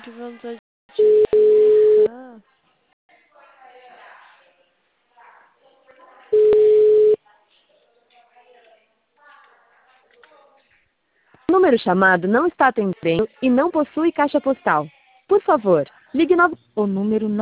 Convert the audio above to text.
que vontade de vomitar. O número chamado não está atendendo e não possui caixa postal. Por favor, ligue novamente. O número não